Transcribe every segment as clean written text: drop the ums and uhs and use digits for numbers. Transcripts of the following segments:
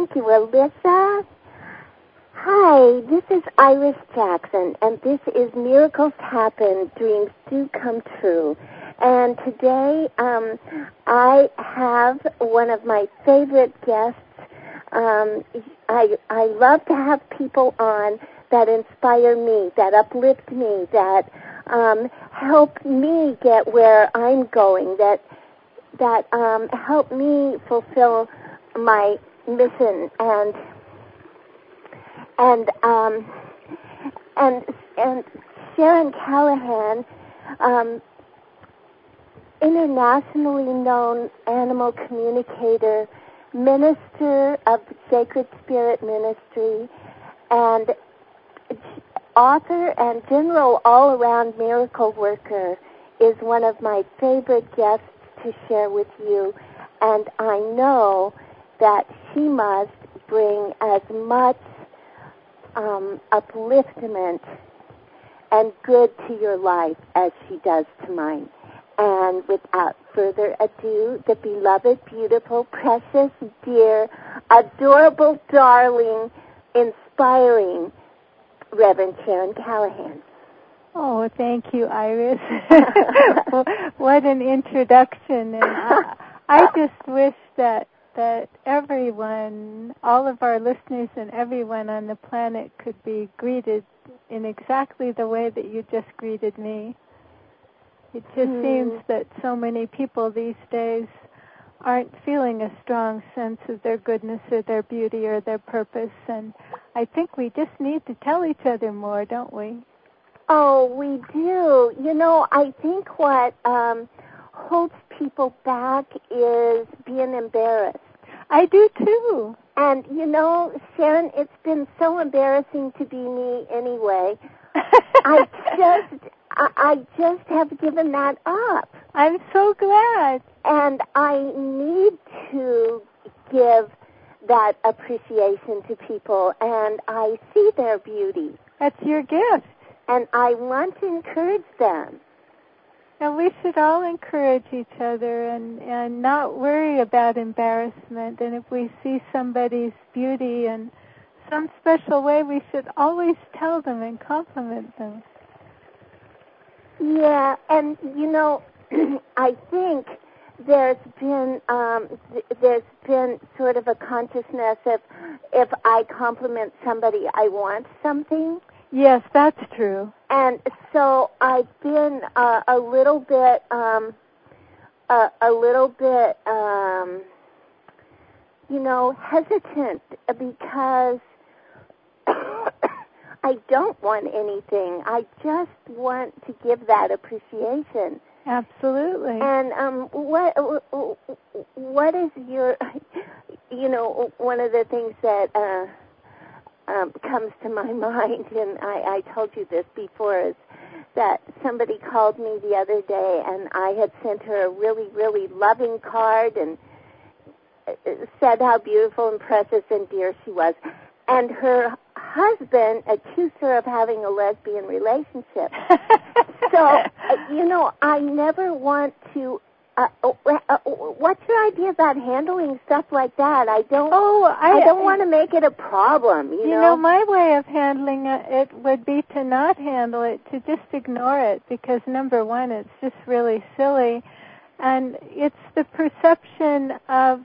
Thank you, Alyssa. Hi, this is Iris Jackson, and this is Miracles Happen, Dreams Do Come True. And today, I have one of my favorite guests. I love to have people on that inspire me, that uplift me, that help me get where I'm going, that help me fulfill my mission and Sharon Callahan, internationally known animal communicator, minister of the Sacred Spirit Ministry, and author and general all-around miracle worker, is one of my favorite guests to share with you, and I know that she must bring as much upliftment and good to your life as she does to mine. And without further ado, the beloved, beautiful, precious, dear, adorable, darling, inspiring Reverend Sharon Callahan. Oh, thank you, Iris. What an introduction. And I just wish that everyone, all of our listeners and everyone on the planet could be greeted in exactly the way that you just greeted me. It just seems that so many people these days aren't feeling a strong sense of their goodness or their beauty or their purpose, and I think we just need to tell each other more, don't we? Oh, we do. You know, I think what holds people back is being embarrassed. I do too. And, you know, Sharon, it's been so embarrassing to be me anyway. I just have given that up. I'm so glad. And I need to give that appreciation to people, and I see their beauty. That's your gift. And I want to encourage them. And we should all encourage each other and not worry about embarrassment. And if we see somebody's beauty in some special way, we should always tell them and compliment them. Yeah, and, you know, I think there's been sort of a consciousness of if I compliment somebody, I want something. Yes, that's true. And so I've been a little bit, you know, hesitant because I don't want anything. I just want to give that appreciation. Absolutely. And what is your, you know, one of the things that comes to my mind, and I told you this before, is that somebody called me the other day, and I had sent her a really, really loving card and said how beautiful and precious and dear she was. And her husband accused her of having a lesbian relationship. So, you know, I never want to... what's your idea about handling stuff like that? I don't want to make it a problem, you know? You know, my way of handling it would be to not handle it, to just ignore it, because number one, it's just really silly, and it's the perception of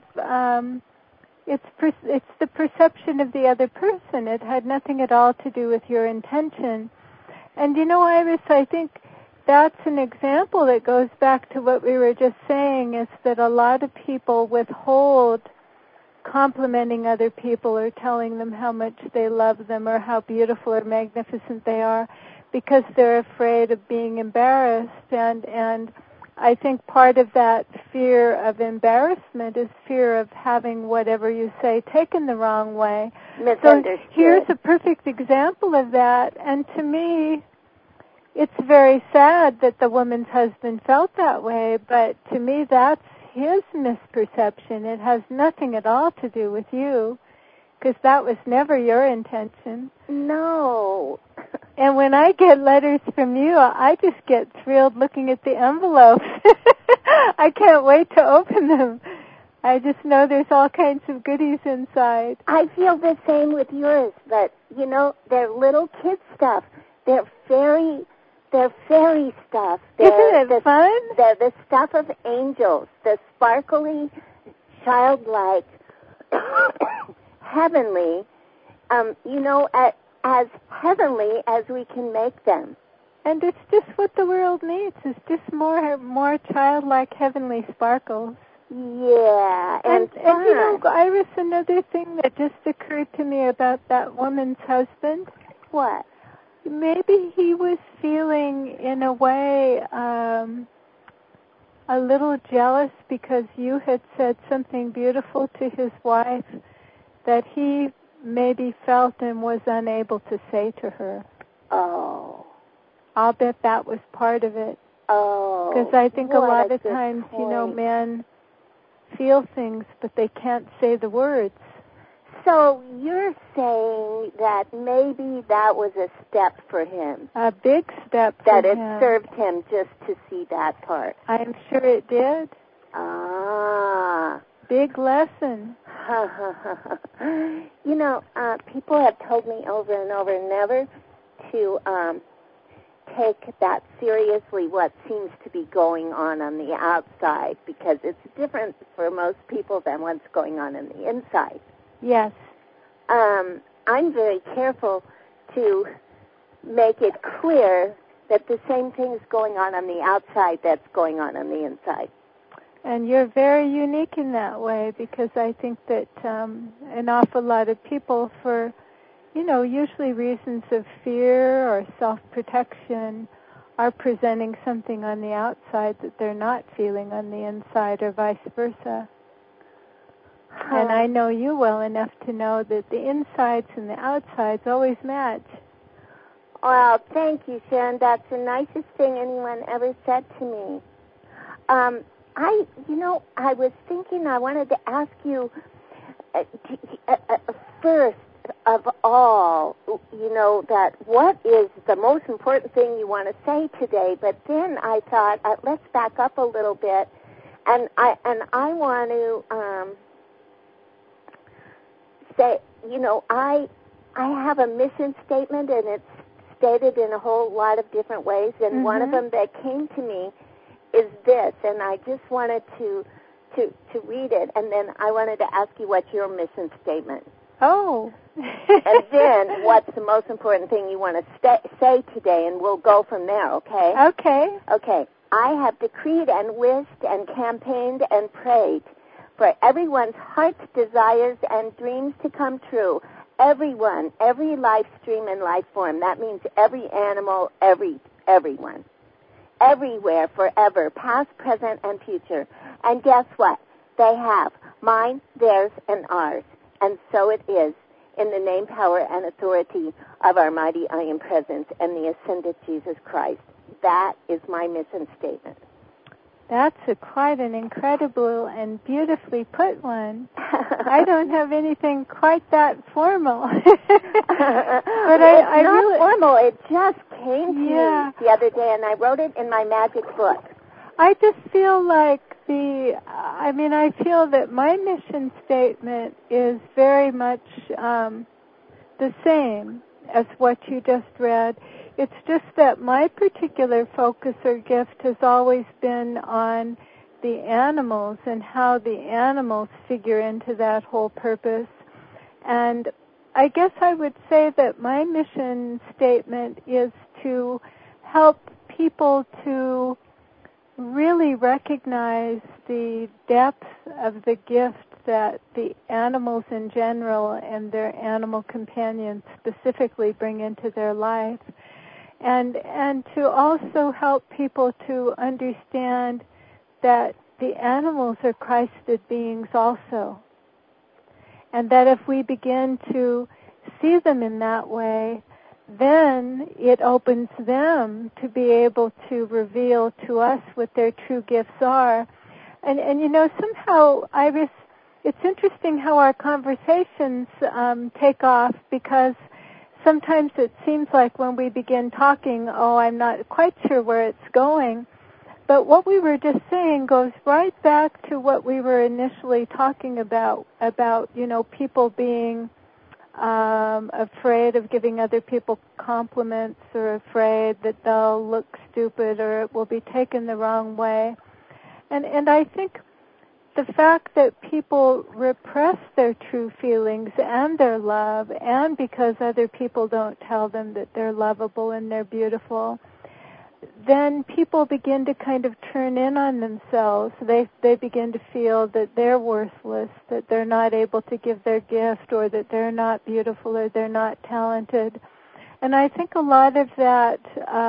it's the perception of the other person. It had nothing at all to do with your intention. And you know, Iris, I think that's an example that goes back to what we were just saying, is that a lot of people withhold complimenting other people or telling them how much they love them or how beautiful or magnificent they are because they're afraid of being embarrassed. And I think part of that fear of embarrassment is fear of having whatever you say taken the wrong way. Misunderstood. So here's a perfect example of that. And to me, it's very sad that the woman's husband felt that way, but to me that's his misperception. It has nothing at all to do with you, because that was never your intention. No. And when I get letters from you, I just get thrilled looking at the envelopes. I can't wait to open them. I just know there's all kinds of goodies inside. I feel the same with yours, but, they're little kid stuff. They're fairy stuff. Isn't it fun? They're the stuff of angels, the sparkly, childlike, heavenly, as heavenly as we can make them. And it's just what the world needs. It's just more childlike, heavenly sparkles. Yeah, and Iris, another thing that just occurred to me about that woman's husband. What? Maybe he was feeling, in a way, a little jealous because you had said something beautiful to his wife that he maybe felt and was unable to say to her. Oh. I'll bet that was part of it. Oh. Because I think a lot of times, point. Men feel things, but they can't say the words. So you're saying that maybe that was a step for him. A big step for him. That it served him just to see that part. I'm sure it did. Ah. Big lesson. People have told me over and over never to take that seriously what seems to be going on the outside, because it's different for most people than what's going on the inside. Yes. I'm very careful to make it clear that the same thing is going on the outside that's going on the inside. And you're very unique in that way, because I think that an awful lot of people, for, usually reasons of fear or self-protection, are presenting something on the outside that they're not feeling on the inside, or vice versa. And I know you well enough to know that the insides and the outsides always match. Well, thank you, Sharon. That's the nicest thing anyone ever said to me. I was thinking I wanted to ask you, first of all, that what is the most important thing you want to say today, but then I thought, let's back up a little bit, and I want to say, I have a mission statement, and it's stated in a whole lot of different ways, and one of them that came to me is this, and I just wanted to read it, and then I wanted to ask you what's your mission statement. Oh. And then what's the most important thing you want to say today, and we'll go from there, okay? Okay. Okay. I have decreed and wished and campaigned and prayed for everyone's heart's desires and dreams to come true. Everyone, every life stream and life form. That means every animal, everyone. Everywhere, forever, past, present, and future. And guess what? They have mine, theirs, and ours. And so it is, in the name, power, and authority of our mighty I Am Presence and the ascended Jesus Christ. That is my mission statement. That's quite an incredible and beautifully put one. I don't have anything quite that formal. But it's not formal. It just came to me the other day, and I wrote it in my magic book. I just feel like I feel that my mission statement is very much the same as what you just read. It's just that my particular focus or gift has always been on the animals and how the animals figure into that whole purpose. And I guess I would say that my mission statement is to help people to really recognize the depth of the gift that the animals in general and their animal companions specifically bring into their life. And to also help people to understand that the animals are Christed beings also. And that if we begin to see them in that way, then it opens them to be able to reveal to us what their true gifts are. And somehow, Iris, it's interesting how our conversations take off, because sometimes it seems like when we begin talking, I'm not quite sure where it's going. But what we were just saying goes right back to what we were initially talking about, people being afraid of giving other people compliments, or afraid that they'll look stupid or it will be taken the wrong way. And I think the fact that people repress their true feelings and their love, and because other people don't tell them that they're lovable and they're beautiful, then people begin to kind of turn in on themselves. They begin to feel that they're worthless, that they're not able to give their gift, or that they're not beautiful, or they're not talented. And I think a lot of that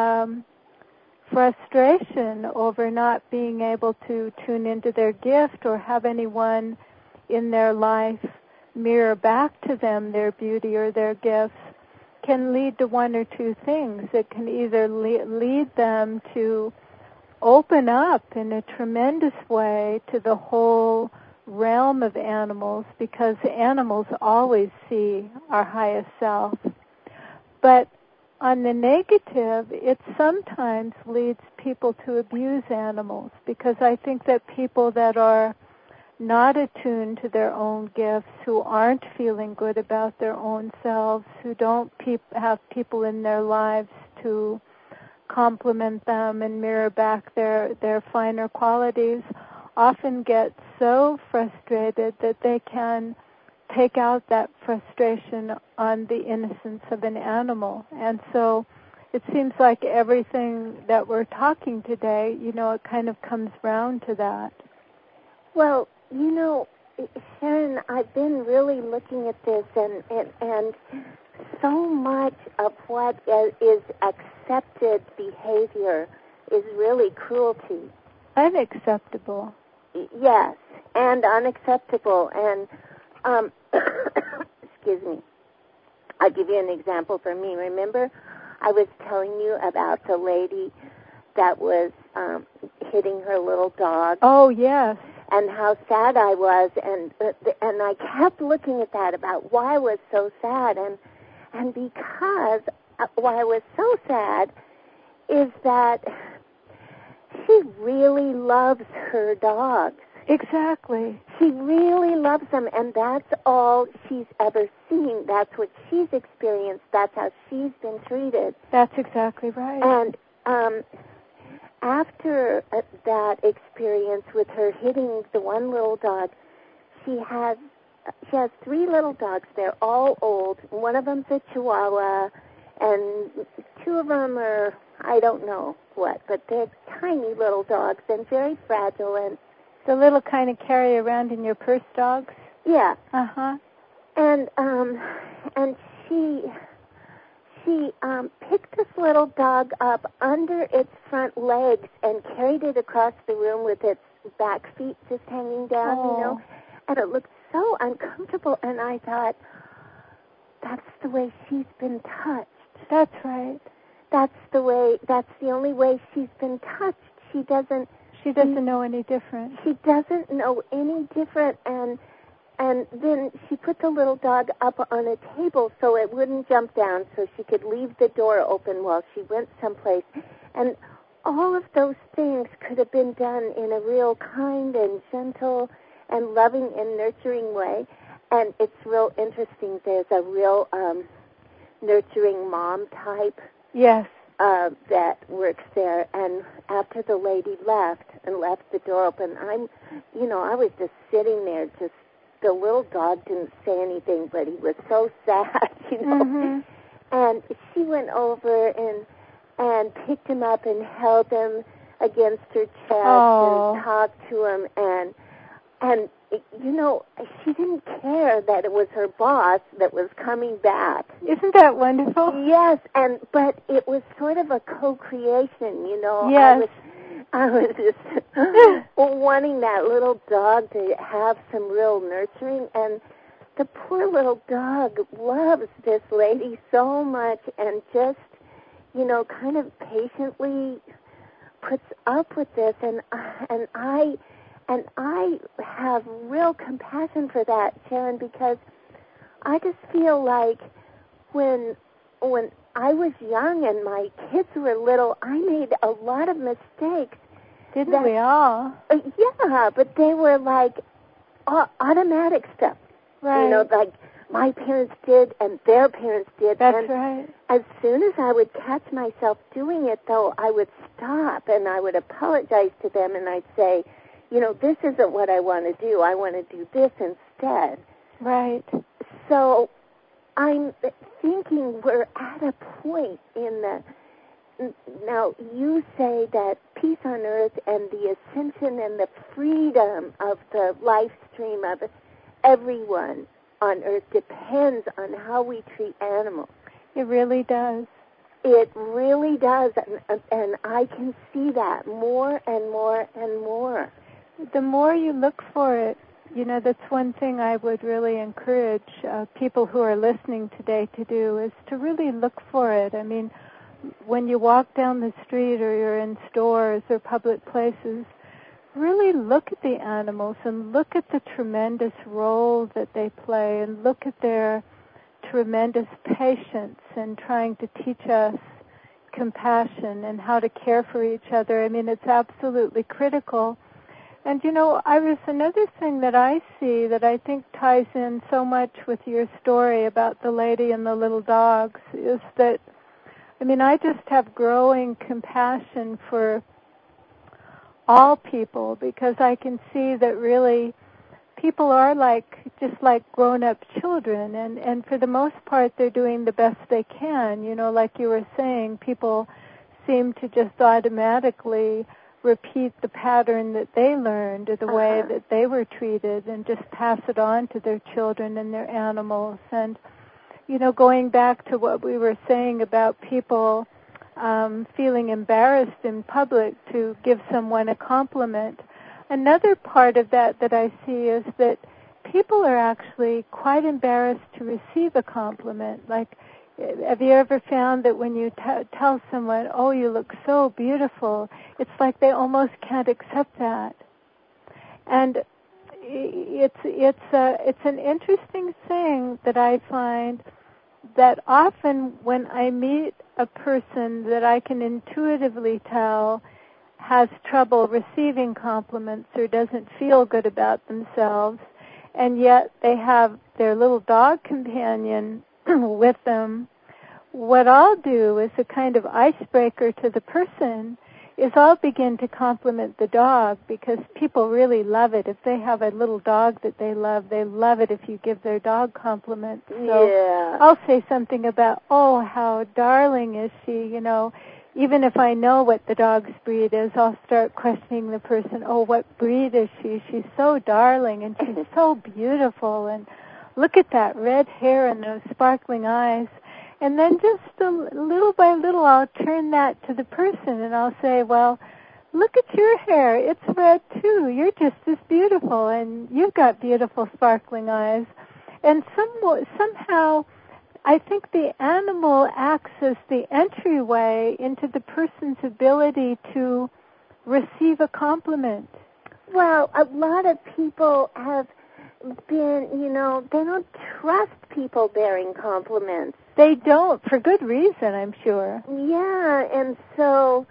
frustration over not being able to tune into their gift or have anyone in their life mirror back to them their beauty or their gifts can lead to one or two things. It can either lead them to open up in a tremendous way to the whole realm of animals, because animals always see our highest self. But on the negative, it sometimes leads people to abuse animals, because I think that people that are not attuned to their own gifts, who aren't feeling good about their own selves, who don't have people in their lives to compliment them and mirror back their finer qualities, often get so frustrated that they can take out that frustration on the innocence of an animal. And so it seems like everything that we're talking today, it kind of comes round to that. Well, Sharon, I've been really looking at this, and so much of what is accepted behavior is really cruelty. Unacceptable. Yes, and unacceptable. And, excuse me, I'll give you an example for me. Remember, I was telling you about the lady that was hitting her little dog? Oh, yes. And how sad I was, and I kept looking at that about why I was so sad, and because why I was so sad is that she really loves her dogs. Exactly. She really loves them, and that's all she's ever seen. That's what she's experienced. That's how she's been treated. That's exactly right. And after that experience with her hitting the one little dog, she has 3 little dogs. They're all old. One of them's a Chihuahua, and 2 of them are, I don't know what, but they're tiny little dogs and very fragile. And the little kind of carry around in your purse dogs? Yeah. Uh-huh. And she picked this little dog up under its front legs and carried it across the room with its back feet just hanging down, and it looked so uncomfortable, and I thought, that's the way she's been touched. That's right. That's the only way she's been touched. She doesn't know any different. She doesn't know any different, and then she put the little dog up on a table so it wouldn't jump down, so she could leave the door open while she went someplace. And all of those things could have been done in a real kind and gentle and loving and nurturing way. And it's real interesting. There's a real nurturing mom type. Yes. That works there. And after the lady left the door open, I was just sitting there, the little dog didn't say anything, but he was so sad, Mm-hmm. And she went over and picked him up and held him against her chest and talked to him, and she didn't care that it was her boss that was coming back. Isn't that wonderful? Yes, but it was sort of a co-creation, Yes. I was just wanting that little dog to have some real nurturing, and the poor little dog loves this lady so much and just, kind of patiently puts up with this, and I have real compassion for that, Sharon, because I just feel like when I was young and my kids were little, I made a lot of mistakes, Didn't we all? Yeah, but they were like automatic stuff. Right. You know, like my parents did and their parents did. That's right. As soon as I would catch myself doing it, though, I would stop and I would apologize to them and I'd say, you know, this isn't what I want to do. I want to do this instead. Right. So I'm thinking we're at a point in the... Now, you say that peace on earth and the ascension and the freedom of the life stream of everyone on earth depends on how we treat animals. It really does. It really does, and I can see that more and more and more. The more you look for it, you know, that's one thing I would really encourage people who are listening today to do, is to really look for it. I mean, when you walk down the street or you're in stores or public places, really look at the animals and look at the tremendous role that they play and look at their tremendous patience in trying to teach us compassion and how to care for each other. I mean, it's absolutely critical. And, you know, Iris, another thing that I see that I think ties in so much with your story about the lady and the little dogs is that, I mean, I just have growing compassion for all people because I can see that really people are just like grown-up children, and for the most part they're doing the best they can. You know, like you were saying, people seem to just automatically repeat the pattern that they learned or the way that they were treated and just pass it on to their children and their animals. And, you know, going back to what we were saying about people feeling embarrassed in public to give someone a compliment, another part of that I see is that people are actually quite embarrassed to receive a compliment. Like, have you ever found that when you tell someone, oh, you look so beautiful, it's like they almost can't accept that. And it's an interesting thing that I find that often when I meet a person that I can intuitively tell has trouble receiving compliments or doesn't feel good about themselves, and yet they have their little dog companion with them, what I'll do as a kind of icebreaker to the person is I'll begin to compliment the dog, because people really love it. If they have a little dog that they love it if you give their dog compliments. So yeah. I'll say something about, oh, how darling is she, you know. Even if I know what the dog's breed is, I'll start questioning the person, oh, what breed is she? She's so darling, and she's so beautiful, and look at that red hair and those sparkling eyes. And then just little by little, I'll turn that to the person, and I'll say, well, look at your hair. It's red, too. You're just as beautiful, and you've got beautiful sparkling eyes. And somehow, I think the animal acts as the entryway into the person's ability to receive a compliment. Well, a lot of people have been, you know, they don't trust people bearing compliments. They don't, for good reason, I'm sure. Yeah, and so,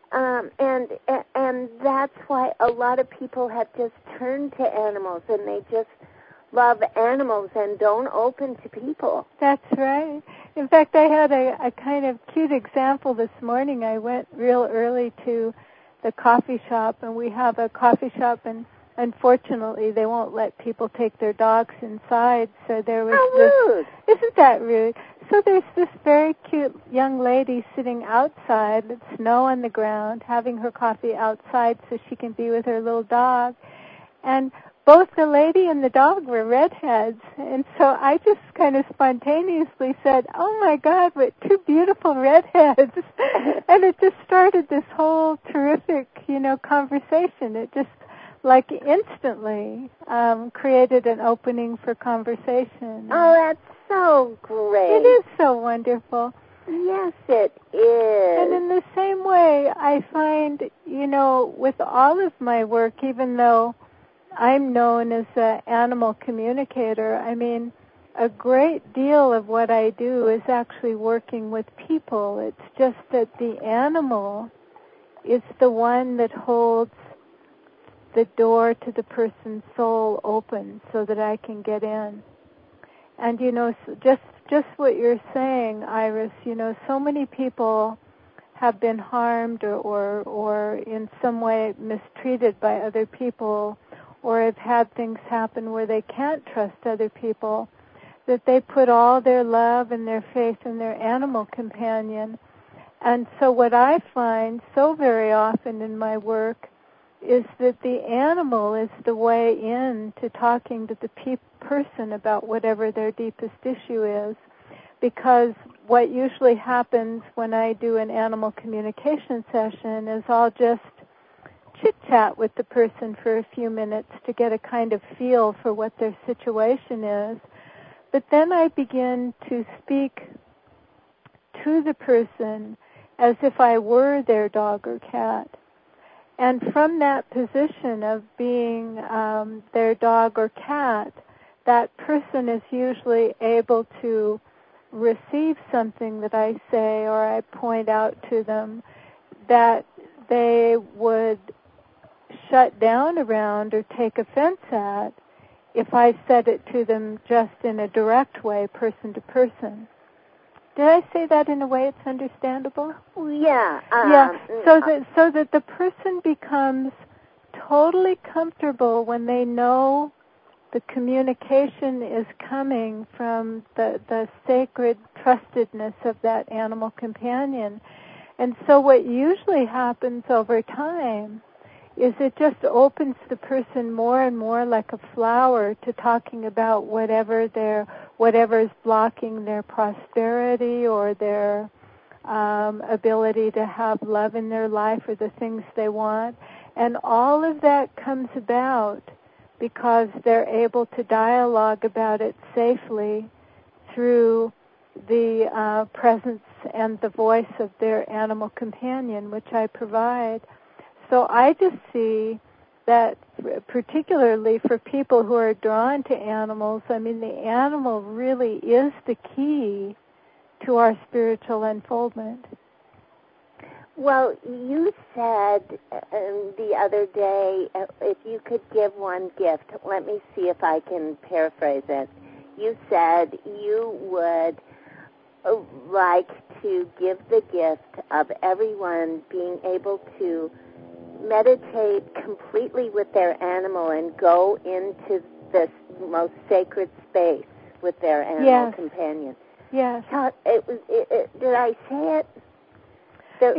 and that's why a lot of people have just turned to animals, and they just love animals and don't open to people. That's right. In fact, I had a kind of cute example this morning. I went real early to the coffee shop, and we have a coffee shop, and unfortunately they won't let people take their dogs inside, so there was rude. Isn't that rude? So there's this very cute young lady sitting outside with snow on the ground, having her coffee outside so she can be with her little dog. And both the lady and the dog were redheads, and so I just kind of spontaneously said, oh my God, what two beautiful redheads. And it just started this whole terrific, you know, conversation. It just, like, instantly created an opening for conversation. Oh, that's so great. It is so wonderful. Yes, it is. And in the same way, I find, you know, with all of my work, even though I'm known as an animal communicator, I mean, a great deal of what I do is actually working with people. It's just that the animal is the one that holds the door to the person's soul open so that I can get in. And, just what you're saying, Iris, so many people have been harmed or in some way mistreated by other people, or have had things happen where they can't trust other people, that they put all their love and their faith in their animal companion. And so what I find so very often in my work is that the animal is the way in to talking to the person about whatever their deepest issue is. Because what usually happens when I do an animal communication session is I'll just chit-chat with the person for a few minutes to get a kind of feel for what their situation is. But then I begin to speak to the person as if I were their dog or cat. And from that position of being their dog or cat, that person is usually able to receive something that I say or I point out to them that they would shut down around or take offense at if I said it to them just in a direct way, person to person. Did I say that in a way it's understandable? Yeah. So that the person becomes totally comfortable when they know the communication is coming from the sacred trustedness of that animal companion. And so what usually happens over time is it just opens the person more and more like a flower to talking about whatever's blocking their prosperity or their ability to have love in their life or the things they want. And all of that comes about because they're able to dialogue about it safely through the presence and the voice of their animal companion, which I provide. So I just see that particularly for people who are drawn to animals, the animal really is the key to our spiritual unfoldment. Well, you said the other day, if you could give one gift, let me see if I can paraphrase it. You said you would like to give the gift of everyone being able to meditate completely with their animal and go into this most sacred space with their animal companion. Yes. Did I say it? So,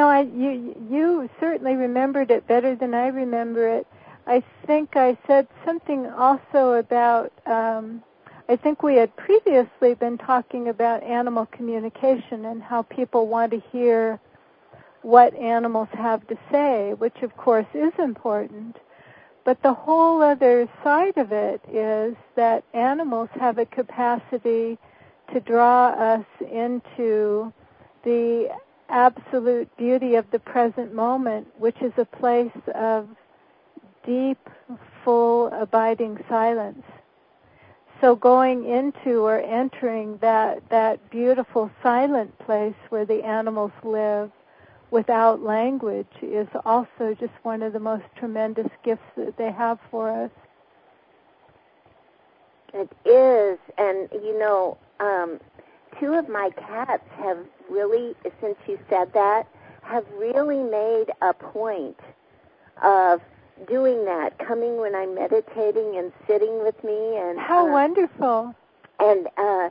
you certainly remembered it better than I remember it. I think I said something also about, I think we had previously been talking about animal communication and how people want to hear what animals have to say, which of course is important. But the whole other side of it is that animals have a capacity to draw us into the absolute beauty of the present moment, which is a place of deep, full, abiding silence. So going into or entering that beautiful silent place where the animals live without language is also just one of the most tremendous gifts that they have for us. It is, and two of my cats have really, since you said that, have really made a point of doing that, coming when I'm meditating and sitting with me. And how wonderful! And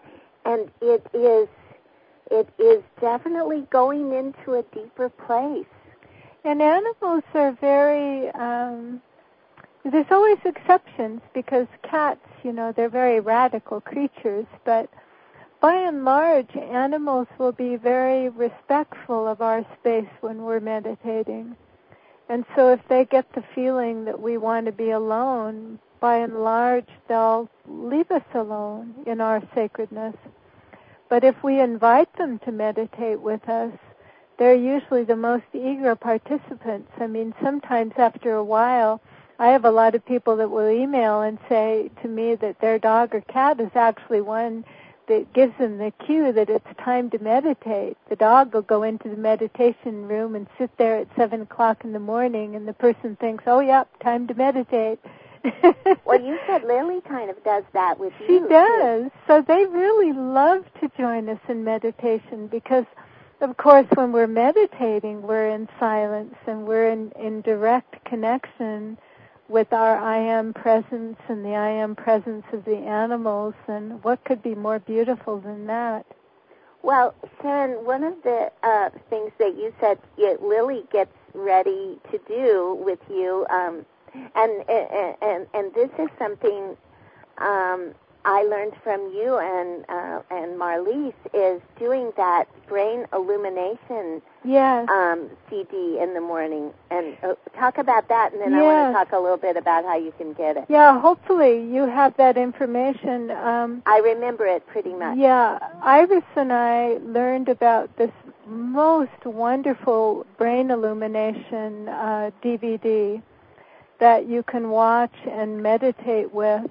it is definitely going into a deeper place. And animals are very, there's always exceptions because cats, they're very radical creatures, but by and large, animals will be very respectful of our space when we're meditating. And so if they get the feeling that we want to be alone, by and large, they'll leave us alone in our sacredness. But if we invite them to meditate with us, they're usually the most eager participants. Sometimes after a while, I have a lot of people that will email and say to me that their dog or cat is actually one that gives them the cue that it's time to meditate. The dog will go into the meditation room and sit there at 7 o'clock in the morning, and the person thinks, oh, yep, time to meditate. Well, you said Lily kind of does that with you. She does. Too. So they really love to join us in meditation because, of course, when we're meditating, we're in silence and we're in direct connection with our I am presence and the I am presence of the animals. And what could be more beautiful than that? Well, Sharon, one of the things that you said Lily gets ready to do with you, and this is something I learned from you and Marlise, is doing that brain illumination CD in the morning. And talk about that, and then I want to talk a little bit about how you can get it. Yeah, hopefully you have that information. I remember it pretty much. Yeah, Iris and I learned about this most wonderful brain illumination DVD that you can watch and meditate with,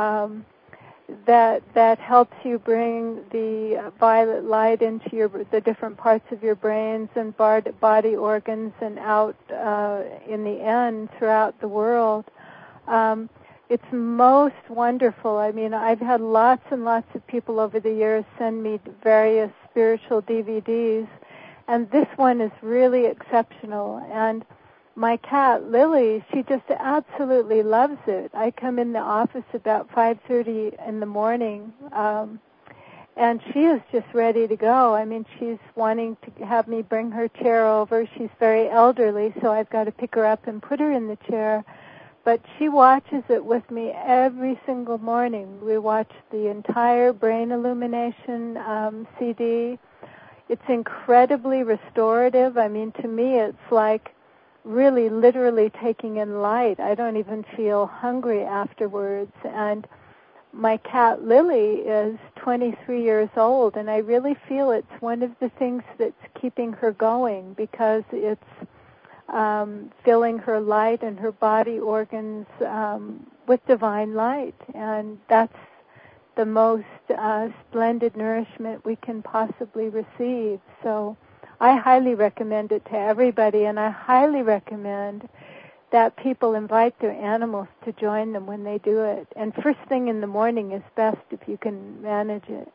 that helps you bring the violet light into the different parts of your brains and body organs and out in the end throughout the world. It's most wonderful. I mean, I've had lots and lots of people over the years send me various spiritual DVDs, and this one is really exceptional. And my cat, Lily, she just absolutely loves it. I come in the office about 5:30 in the morning, and she is just ready to go. I mean, she's wanting to have me bring her chair over. She's very elderly, so I've got to pick her up and put her in the chair. But she watches it with me every single morning. We watch the entire Brain Illumination CD. It's incredibly restorative. I mean, to me, it's like really literally taking in light. I don't even feel hungry afterwards. And my cat Lily is 23 years old, and I really feel it's one of the things that's keeping her going, because it's filling her light and her body organs with divine light. And that's the most splendid nourishment we can possibly receive. So I highly recommend it to everybody, and I highly recommend that people invite their animals to join them when they do it. And first thing in the morning is best if you can manage it.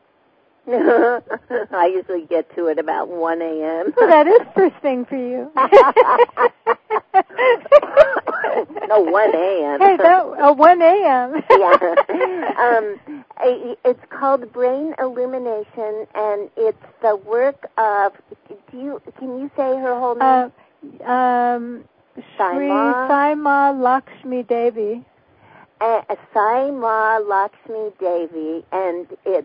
I usually get to it about 1 a.m. Well, that is first thing for you. No, 1 a.m. Hey, 1 a.m. Yeah. It's called Brain Illumination, and it's the work of, can you say her whole name? Sri Sai Ma Lakshmi Devi. Sai Ma Lakshmi Devi, and it's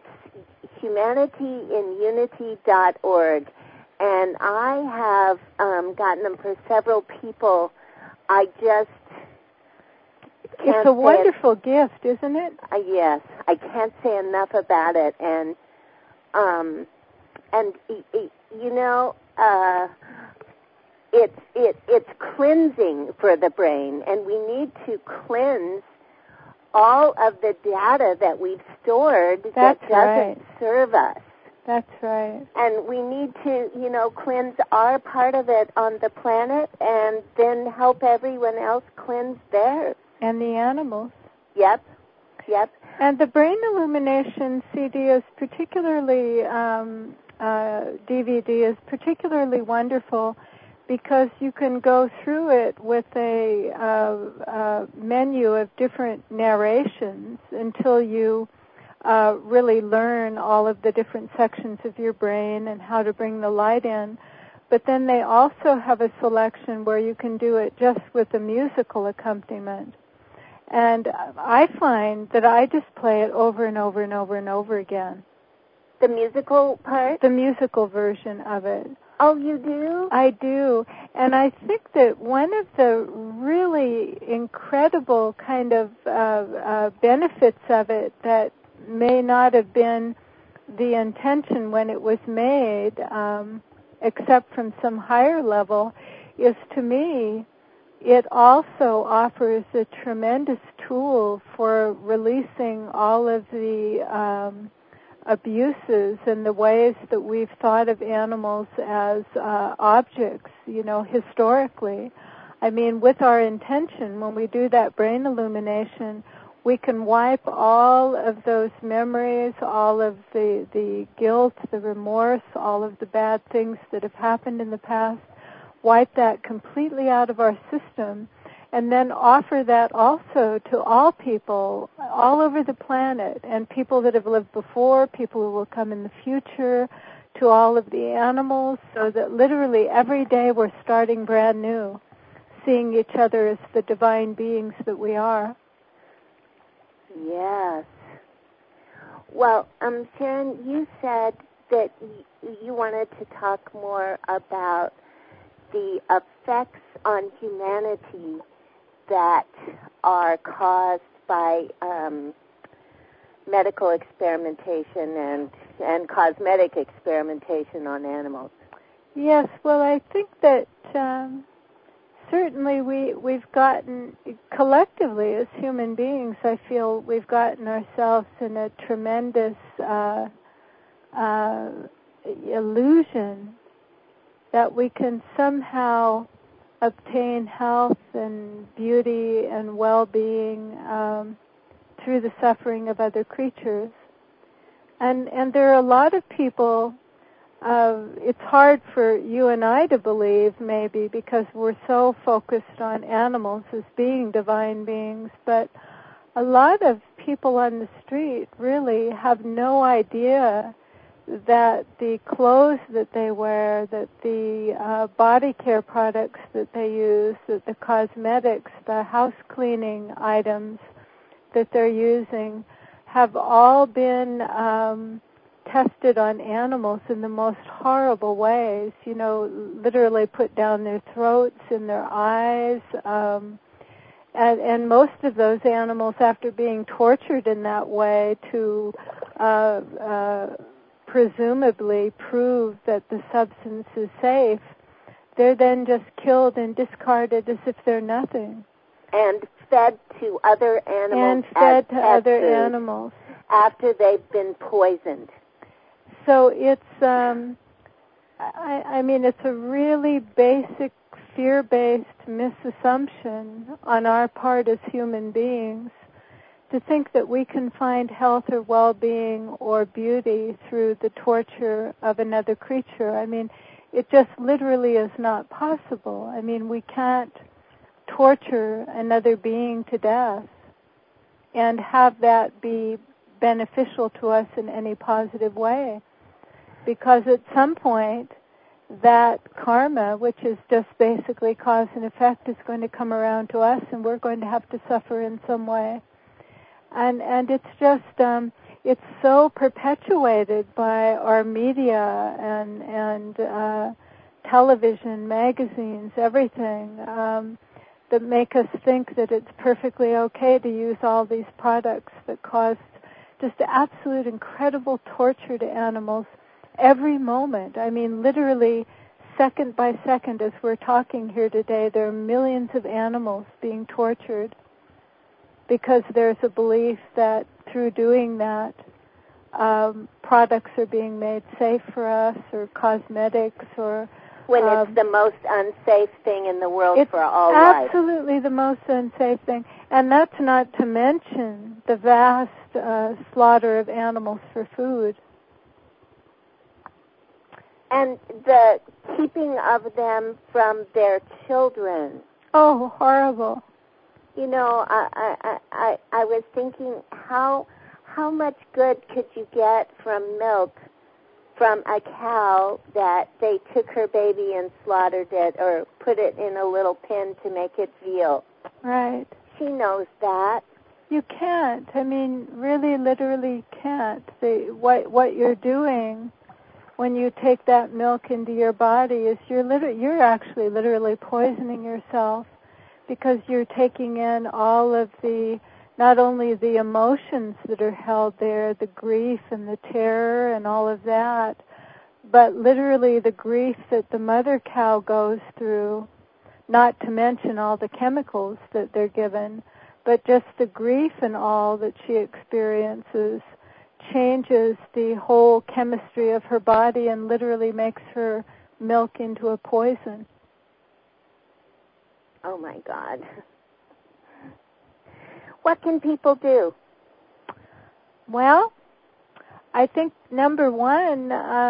humanityinunity.org. And I have gotten them for several people. I just can't. It's a wonderful gift, isn't it? Yes, I can't say enough about it. And you know, it's cleansing for the brain, and we need to cleanse all of the data that we've stored that doesn't serve us. That's right. And we need to, cleanse our part of it on the planet and then help everyone else cleanse theirs. And the animals. Yep. And the Brain Illumination CD is particularly, DVD is particularly wonderful because you can go through it with a menu of different narrations until you really learn all of the different sections of your brain and how to bring the light in. But then they also have a selection where you can do it just with a musical accompaniment. And I find that I just play it over and over and over and over again. The musical part? The musical version of it. Oh, you do? I do. And I think that one of the really incredible kind of benefits of it that may not have been the intention when it was made, except from some higher level, is, to me, it also offers a tremendous tool for releasing all of the abuses and the ways that we've thought of animals as objects, historically. I mean, with our intention, when we do that brain illumination, we can wipe all of those memories, all of the guilt, the remorse, all of the bad things that have happened in the past, wipe that completely out of our system, and then offer that also to all people all over the planet, and people that have lived before, people who will come in the future, to all of the animals, so that literally every day we're starting brand new, seeing each other as the divine beings that we are. Yes. Well, Sharon, you said that you wanted to talk more about the effects on humanity that are caused by medical experimentation and cosmetic experimentation on animals. Yes, well, I think that certainly we've gotten, collectively as human beings, I feel we've gotten ourselves in a tremendous illusion that we can somehow obtain health and beauty and well-being through the suffering of other creatures. And there are a lot of people, it's hard for you and I to believe maybe because we're so focused on animals as being divine beings, but a lot of people on the street really have no idea that the clothes that they wear, that the body care products that they use, that the cosmetics, the house cleaning items that they're using have all been tested on animals in the most horrible ways, literally put down their throats, in their eyes, and most of those animals, after being tortured in that way to presumably prove that the substance is safe, they're then just killed and discarded as if they're nothing. And fed to other animals. And fed to other animals. After they've been poisoned. So it's, it's a really basic, fear-based misassumption on our part as human beings to think that we can find health or well-being or beauty through the torture of another creature. I mean, it just literally is not possible. I mean, we can't torture another being to death and have that be beneficial to us in any positive way. Because at some point, that karma, which is just basically cause and effect, is going to come around to us and we're going to have to suffer in some way. And it's just, it's so perpetuated by our media and television, magazines, everything, that make us think that it's perfectly okay to use all these products that cause just absolute incredible torture to animals every moment. I mean, literally, second by second, as we're talking here today, there are millions of animals being tortured because there's a belief that through doing that, products are being made safe for us, or cosmetics, or... When it's the most unsafe thing in the world for all life. It's absolutely the most unsafe thing. And that's not to mention the vast slaughter of animals for food. And the keeping of them from their children. Oh, horrible. I was thinking, how much good could you get from milk from a cow that they took her baby and slaughtered it or put it in a little pen to make it veal? Right. She knows that. You can't. I mean, really, literally can't. What you're doing when you take that milk into your body is you're actually literally poisoning yourself, because you're taking in all of the, not only the emotions that are held there, the grief and the terror and all of that, but literally the grief that the mother cow goes through, not to mention all the chemicals that they're given, but just the grief and all that she experiences changes the whole chemistry of her body and literally makes her milk into a poison. Oh, my God. What can people do? Well, I think number one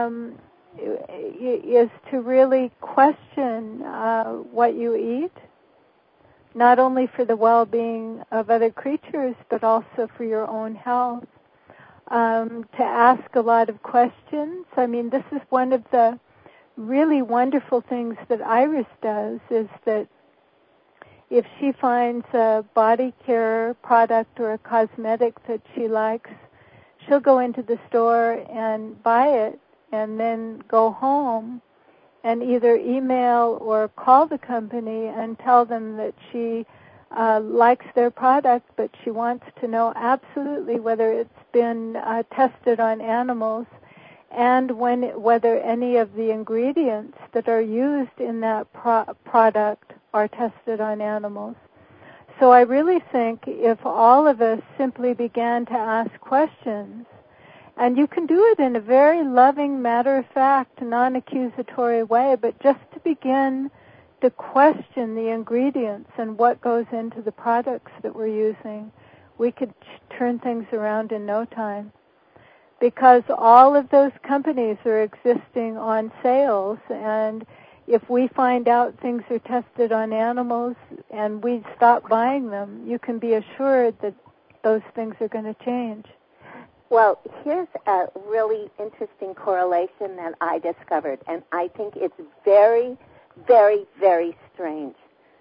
is to really question what you eat, not only for the well-being of other creatures, but also for your own health. To ask a lot of questions. I mean, this is one of the really wonderful things that Iris does, is that if she finds a body care product or a cosmetic that she likes, she'll go into the store and buy it and then go home and either email or call the company and tell them that she likes their product, but she wants to know absolutely whether it's been tested on animals and whether any of the ingredients that are used in that product are tested on animals. So I really think if all of us simply began to ask questions, and you can do it in a very loving, matter-of-fact, non-accusatory way, but just to begin to question the ingredients and what goes into the products that we're using, we could turn things around in no time. Because all of those companies are existing on sales, and if we find out things are tested on animals and we stop buying them, you can be assured that those things are going to change. Well, here's a really interesting correlation that I discovered, and I think it's very, very, very strange.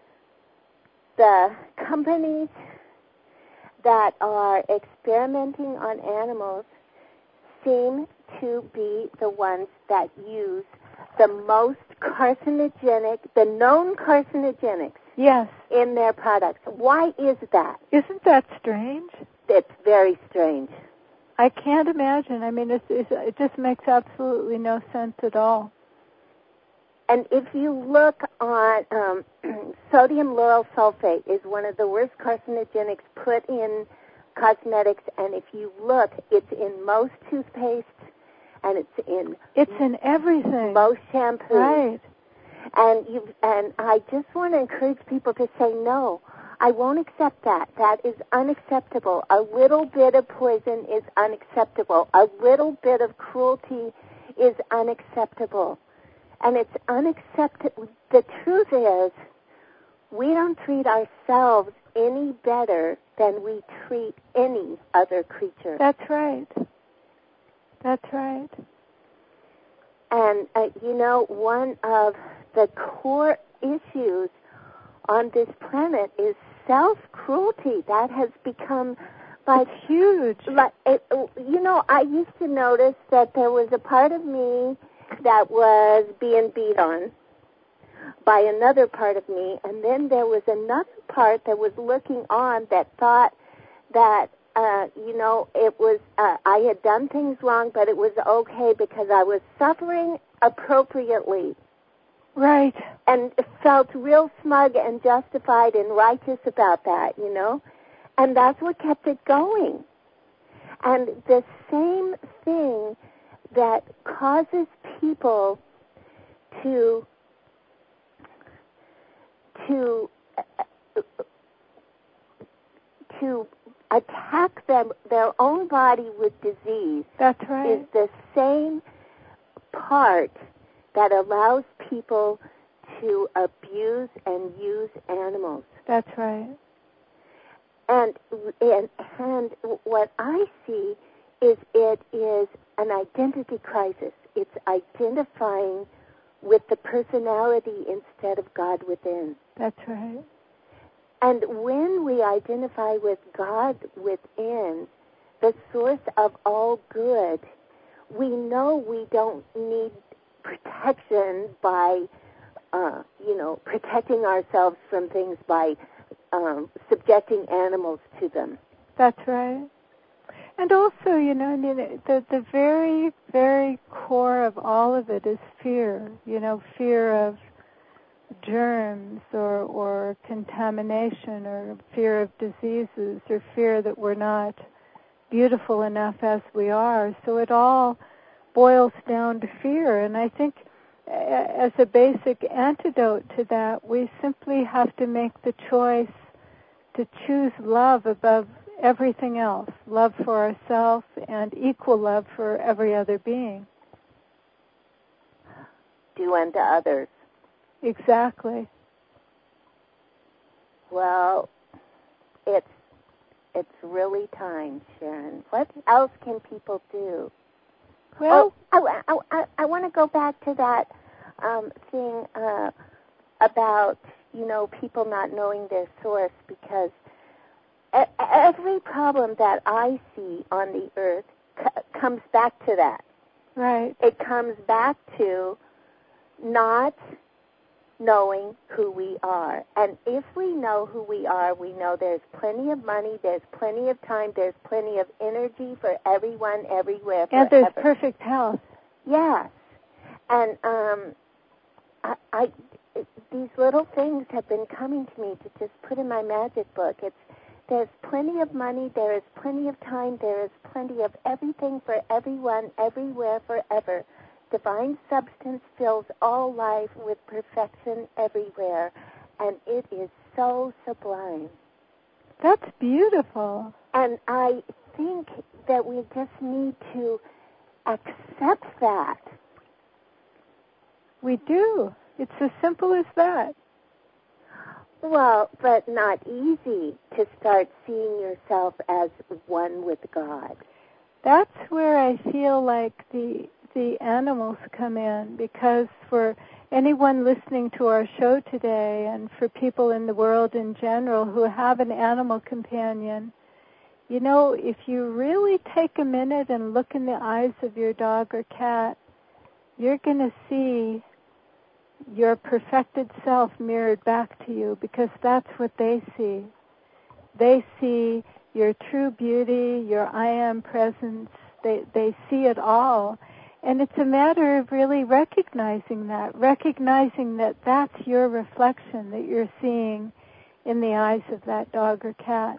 The companies that are experimenting on animals seem to be the ones that use the most carcinogenic, the known carcinogenics, yes, in their products. Why is that? Isn't that strange? It's very strange. I can't imagine. I mean, it just makes absolutely no sense at all. And if you look on sodium lauryl sulfate is one of the worst carcinogenics put in cosmetics, and if you look, it's in most toothpaste, and it's in everything. Most shampoos. Right. And I just want to encourage people to say no. I won't accept that. That is unacceptable. A little bit of poison is unacceptable. A little bit of cruelty is unacceptable. And it's unacceptable. The truth is, we don't treat ourselves any better than we treat any other creature. That's right. That's right. And, one of the core issues on this planet is self-cruelty. That has become huge. I used to notice that there was a part of me that was being beat on by another part of me, and then there was another part that was looking on that thought that, it was, I had done things wrong, but it was okay because I was suffering appropriately. Right. And felt real smug and justified and righteous about that, And that's what kept it going. And the same thing that causes people to attack their own body with disease. That's right. Is the same part that allows people to abuse and use animals. That's right. And what I see is it is an identity crisis. It's identifying with the personality instead of God within. That's right. And when we identify with God within, the source of all good, we know we don't need protection by, protecting ourselves from things by subjecting animals to them. That's right. And also, the very, very core of all of it is fear. Fear of germs or contamination or fear of diseases or fear that we're not beautiful enough as we are. So it all boils down to fear. And I think as a basic antidote to that, we simply have to make the choice to choose love above everything else, love for ourselves and equal love for every other being. Do unto others. Exactly. Well, it's really time, Sharon. What else can people do? Well, I want to go back to that thing about, people not knowing their source, because every problem that I see on the earth comes back to that. right. It comes back to not knowing who we are. And if we know who we are, we know there's plenty of money, there's plenty of time, there's plenty of energy for everyone, everywhere, forever. And there's perfect health. Yes. And these little things have been coming to me to just put in my magic book. There's plenty of money, there is plenty of time, there is plenty of everything for everyone, everywhere, forever. Divine substance fills all life with perfection everywhere, and it is so sublime. That's beautiful. And I think that we just need to accept that. We do. It's as simple as that. Well, but not easy to start seeing yourself as one with God. That's where I feel like the animals come in, because for anyone listening to our show today and for people in the world in general who have an animal companion, if you really take a minute and look in the eyes of your dog or cat, you're going to see your perfected self mirrored back to you, because that's what they see. They see your true beauty, your I am presence. They see it all. And it's a matter of really recognizing that that's your reflection that you're seeing in the eyes of that dog or cat.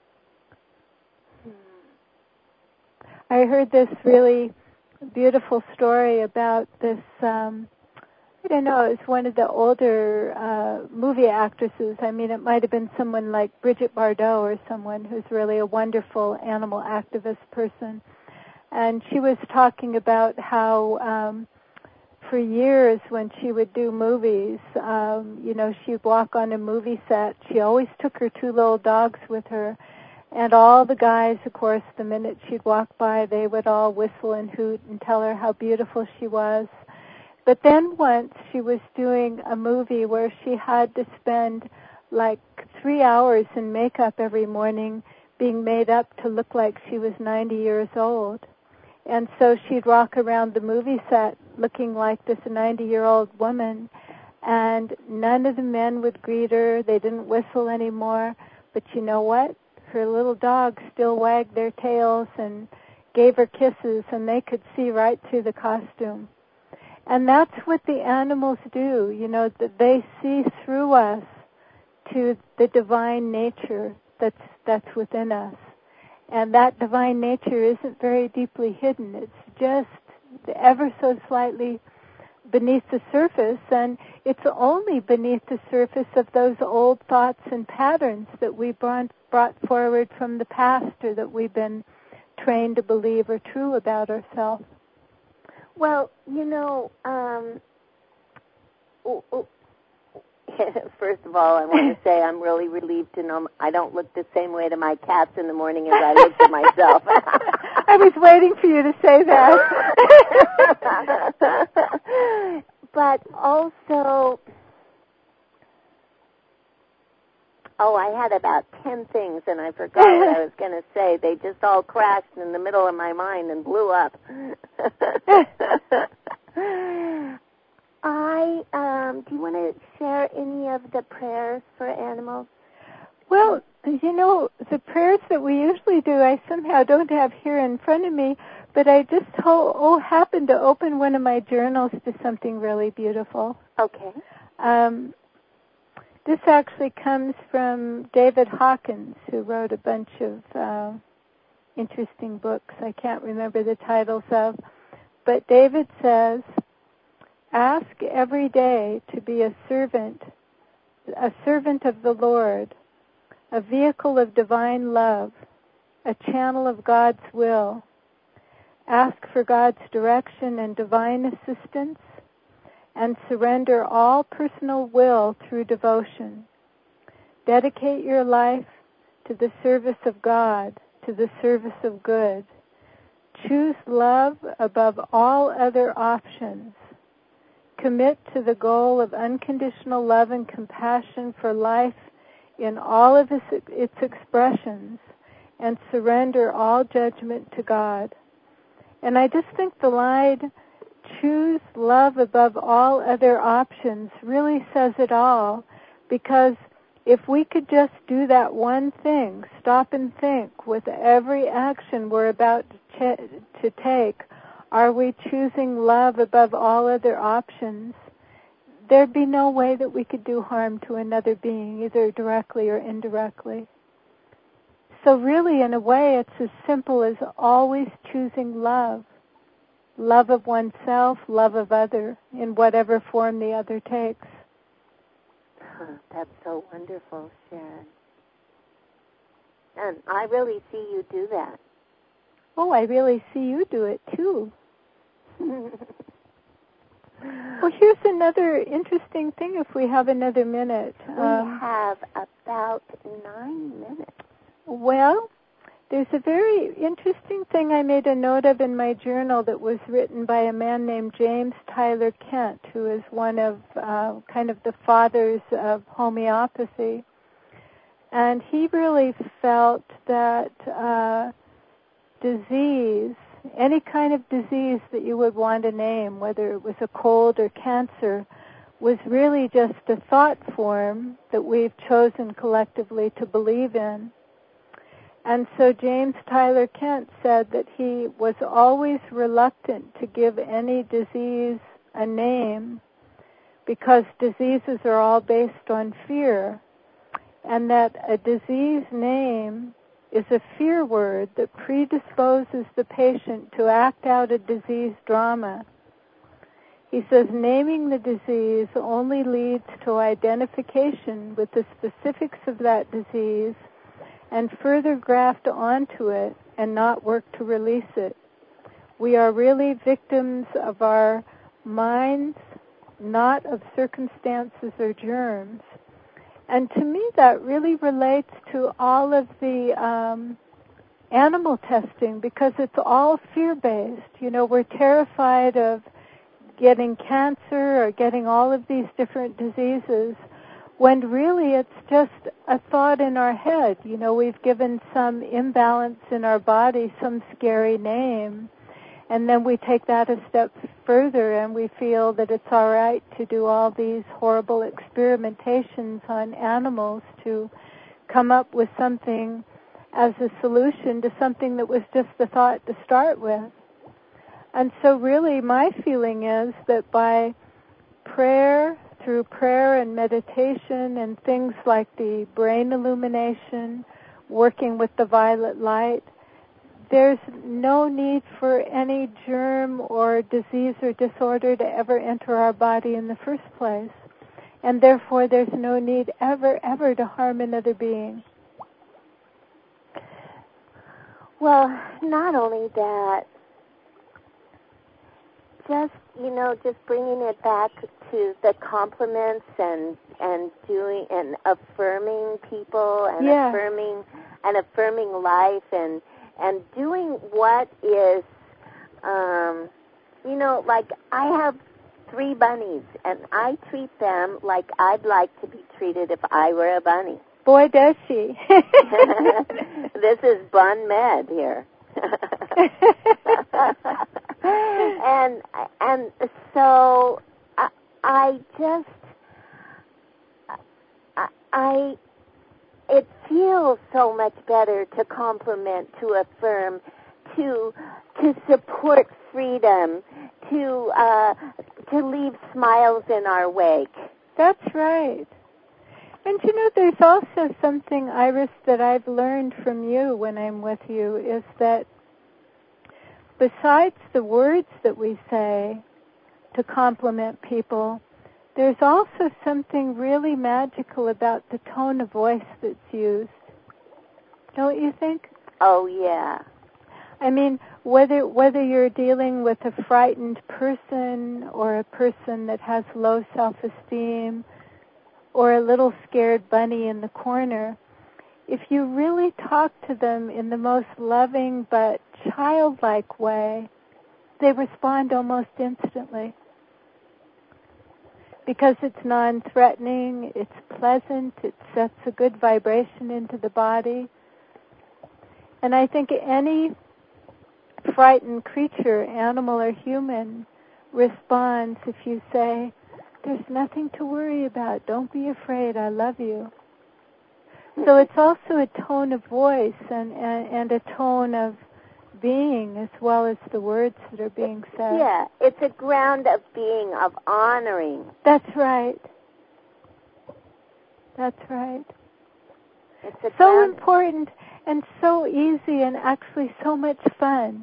I heard this really beautiful story about this, I don't know, it's one of the older movie actresses. I mean, it might have been someone like Brigitte Bardot or someone who's really a wonderful animal activist person. And she was talking about how for years when she would do movies, she'd walk on a movie set. She always took her two little dogs with her. And all the guys, of course, the minute she'd walk by, they would all whistle and hoot and tell her how beautiful she was. But then once she was doing a movie where she had to spend like 3 hours in makeup every morning, being made up to look like she was 90 years old. And so she'd walk around the movie set looking like this 90-year-old woman, and none of the men would greet her. They didn't whistle anymore. But you know what? Her little dogs still wagged their tails and gave her kisses, and they could see right through the costume. And that's what the animals do, that they see through us to the divine nature that's within us. And that divine nature isn't very deeply hidden. It's just ever so slightly beneath the surface, and it's only beneath the surface of those old thoughts and patterns that we brought forward from the past, or that we've been trained to believe are true about ourselves. Well, first of all, I want to say I'm really relieved to know I don't look the same way to my cats in the morning as I look to myself. I was waiting for you to say that. But also, I had about 10 things and I forgot what I was going to say. They just all crashed in the middle of my mind and blew up. Do you want to share any of the prayers for animals? Well, the prayers that we usually do, I somehow don't have here in front of me, but I just happened to open one of my journals to something really beautiful. Okay. This actually comes from David Hawkins, who wrote a bunch of, interesting books I can't remember the titles of, but David says, ask every day to be a servant of the Lord, a vehicle of divine love, a channel of God's will. Ask for God's direction and divine assistance, and surrender all personal will through devotion. Dedicate your life to the service of God, to the service of good. Choose love above all other options. Commit to the goal of unconditional love and compassion for life in all of its expressions, and surrender all judgment to God. And I just think the line, choose love above all other options, really says it all, because if we could just do that one thing, stop and think with every action we're about to take, are we choosing love above all other options? There'd be no way that we could do harm to another being, either directly or indirectly. So really, in a way, it's as simple as always choosing love. Love of oneself, love of other, in whatever form the other takes. That's so wonderful, Sharon. And I really see you do that. Oh, I really see you do it, too. Well, here's another interesting thing if we have another minute. We have about 9 minutes. Well, there's a very interesting thing I made a note of in my journal that was written by a man named James Tyler Kent, who is one of kind of the fathers of homeopathy. And he really felt that disease, any kind of disease that you would want to name, whether it was a cold or cancer, was really just a thought form that we've chosen collectively to believe in. And so James Tyler Kent said that he was always reluctant to give any disease a name because diseases are all based on fear, and that a disease name is a fear word that predisposes the patient to act out a disease drama. He says naming the disease only leads to identification with the specifics of that disease and further graft onto it and not work to release it. We are really victims of our minds, not of circumstances or germs. And to me that really relates to all of the animal testing, because it's all fear-based. You know, we're terrified of getting cancer or getting all of these different diseases, when really it's just a thought in our head. You know, we've given some imbalance in our body some scary name, and then we take that a step further and we feel that it's all right to do all these horrible experimentations on animals to come up with something as a solution to something that was just the thought to start with. And so really my feeling is that by through prayer and meditation and things like the brain illumination, working with the violet light, there's no need for any germ or disease or disorder to ever enter our body in the first place. And therefore there's no need ever to harm another being. Well, not only that, just bringing it back to the compliments and doing and affirming people and affirming life and doing what is, like I have 3 bunnies and I treat them like I'd like to be treated if I were a bunny. Boy, does she. This is Bun Med here. and so it feels so much better to compliment, to affirm, to support freedom, to leave smiles in our wake. That's right. And there's also something, Iris, that I've learned from you when I'm with you, is that besides the words that we say to compliment people, there's also something really magical about the tone of voice that's used. Don't you think? Oh, yeah. I mean, whether you're dealing with a frightened person or a person that has low self-esteem or a little scared bunny in the corner, if you really talk to them in the most loving but childlike way, they respond almost instantly. Because it's non-threatening, it's pleasant, it sets a good vibration into the body. And I think any frightened creature, animal or human, responds if you say, "There's nothing to worry about. Don't be afraid. I love you." So it's also a tone of voice and a tone of being as well as the words that are being said. Yeah, it's a ground of being, of honoring. That's right. That's right. It's a so important and so easy and actually so much fun.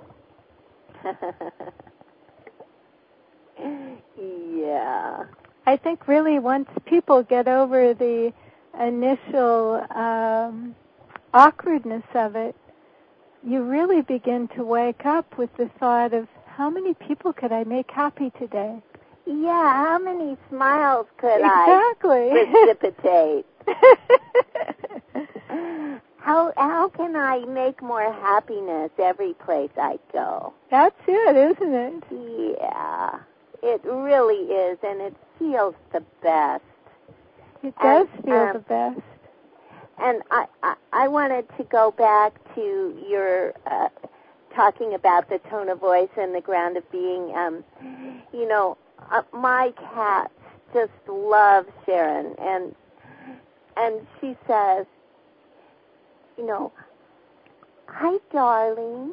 Yeah. I think really once people get over the initial awkwardness of it, you really begin to wake up with the thought of how many people could I make happy today? Yeah, how many smiles could exactly. I precipitate? How can I make more happiness every place I go? That's it, isn't it? Yeah, it really is, and it feels the best. It does feel the best. And I wanted to go back to your talking about the tone of voice and the ground of being. My cat just loves Sharon, and she says, "Hi, darling."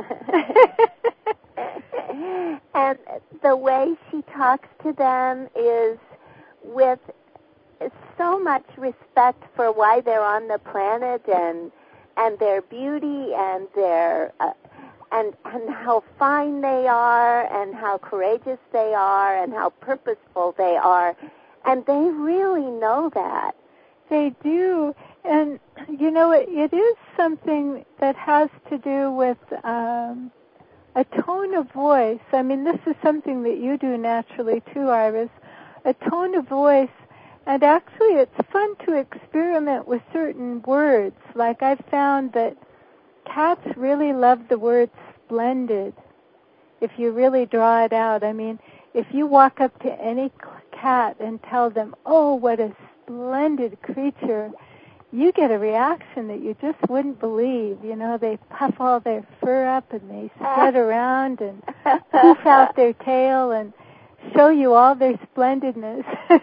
And the way she talks to them is with so much respect for why they're on the planet and their beauty and their and how fine they are and how courageous they are and how purposeful they are, and they really know that. They do, and it is something that has to do with a tone of voice. I mean, this is something that you do naturally too, Iris. A tone of voice. And actually, it's fun to experiment with certain words. Like I've found that cats really love the word splendid if you really draw it out. I mean, if you walk up to any cat and tell them, "Oh, what a splendid creature," you get a reaction that you just wouldn't believe. They puff all their fur up and they spread around and poof out their tail and show you all their splendidness.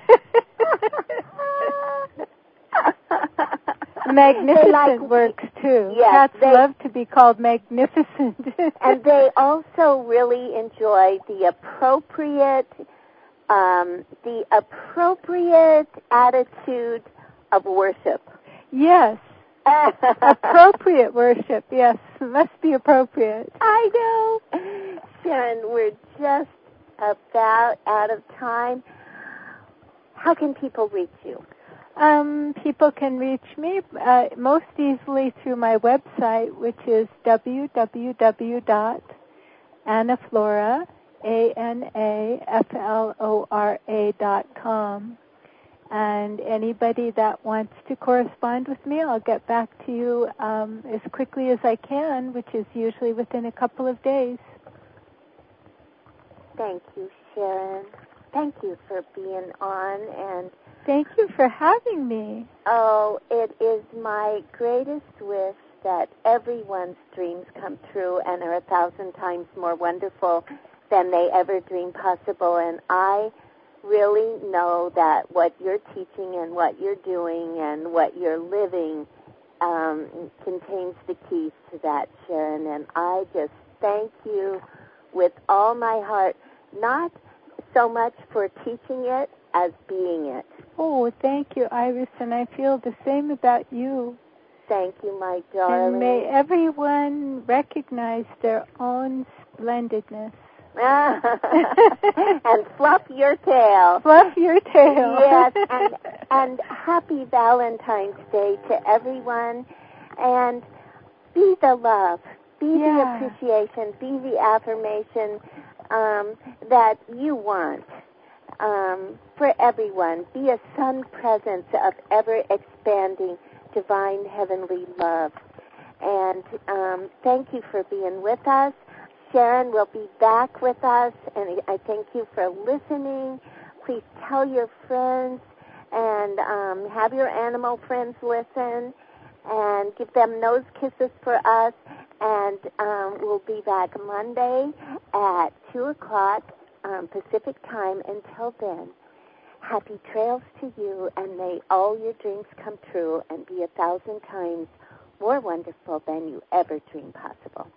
Magnificent works too. Yes, Cats love to be called magnificent. And they also really enjoy the appropriate attitude of worship. Yes. Appropriate worship, yes. It must be appropriate. I know. Sharon, we're just about out of time. How can people reach you? People can reach me most easily through my website, which is www.anaflora, ANAFLORA.com. And anybody that wants to correspond with me, I'll get back to you as quickly as I can, which is usually within a couple of days. Thank you, Sharon. Thank you for being on, and thank you for having me. Oh, it is my greatest wish that everyone's dreams come true and are 1,000 times more wonderful than they ever dreamed possible. And I really know that what you're teaching and what you're doing and what you're living contains the keys to that, Sharon. And I just thank you with all my heart, not so much for teaching it as being it. Oh, thank you, Iris, and I feel the same about you. Thank you, my darling. And may everyone recognize their own splendidness. And fluff your tail. Fluff your tail. Yes, and happy Valentine's Day to everyone. And be the love, be the appreciation, be the affirmation that you want for everyone. Be a sun presence of ever-expanding divine heavenly love. And thank you for being with us. Sharon will be back with us, and I thank you for listening. Please tell your friends and have your animal friends listen and give them nose kisses for us. And we'll be back Monday at 2 o'clock Pacific time. Until then, happy trails to you, and may all your dreams come true and be 1,000 times more wonderful than you ever dreamed possible.